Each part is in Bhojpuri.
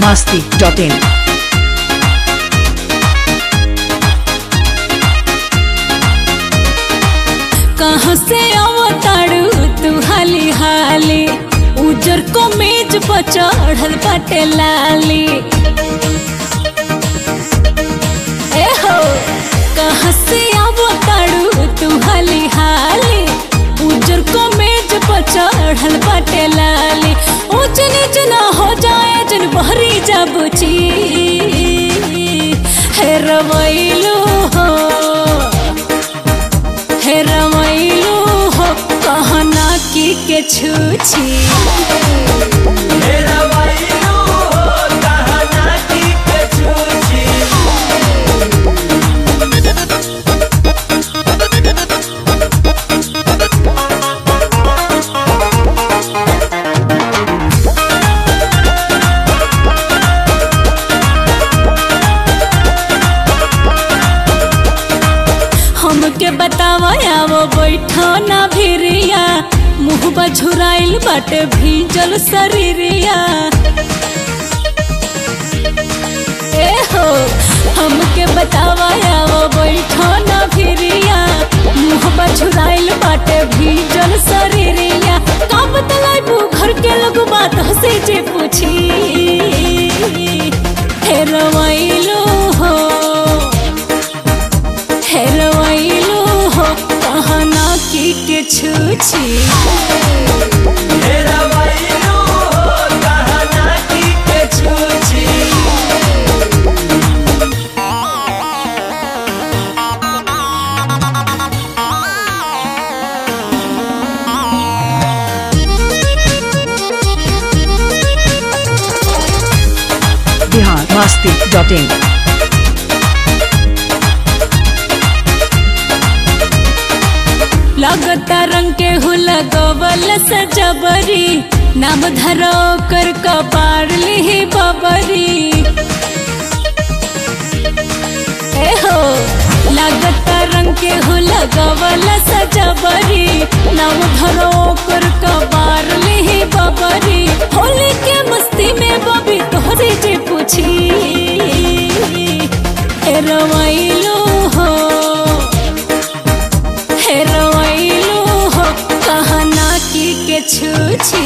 biharmasti.in। कहाँ से अवतारू तू हाली हाली, उजर को मेज पर चढ़ल बाटे लाली। ए हो कहाँ से अवतारू तू हाली हाली, उजर को मेज पर चढ़ल बाटे लाली। ऊंच नीच न हो जाए जन बहरी जाबुची, हे रवैलू हो हे रवैलू हो कहना की के छूछी। हमके बतावा वो बैठो ना भिरिया, मुँह झुराइल बाटे भीजल शरीरिया। ए हो हमके बतावा वो बैठो ना भिरिया, मुँह झुराइल बाटे भीजल शरीरिया। का बतलाइबू घर के लोग बात हंसी जे पूछी, हे रवैलू हो हे रवैलू हो कहना की के छूछी। biharmasti.in। लगता रंग के हुलगवल सजबरी, नाम धरो कर कपार ली बबरी। ए हो लगता रंग के हुलगवल सजबरी, नाम धरो कर कपार ली बबरी। होली के मस्ती में बबी तोहरे जे पूछी, हे रवैलू हो हे रवैलू हो कहना की के छूछी।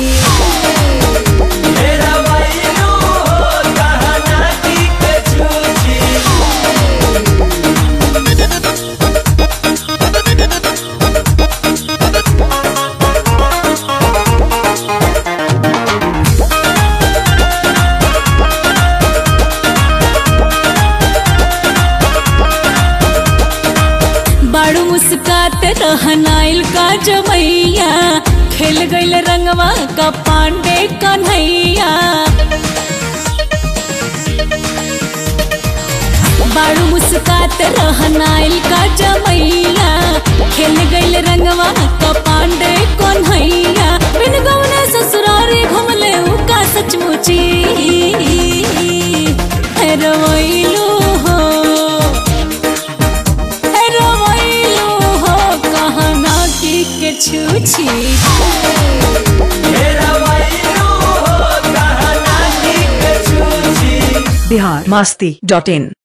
बाड़ू मुस्कात रहनाइल का जमैया, खेल गईल रंगवा का पांडे कन्हैया। बाड़ू मुस्कात रहनाइल का जमैया, खेल गईल रंगवा का पांडे कन्हैया। बिन गौने ससुरारी घुमले का सचमुची, हे रवैलू हो के छूछी। biharmasti.in।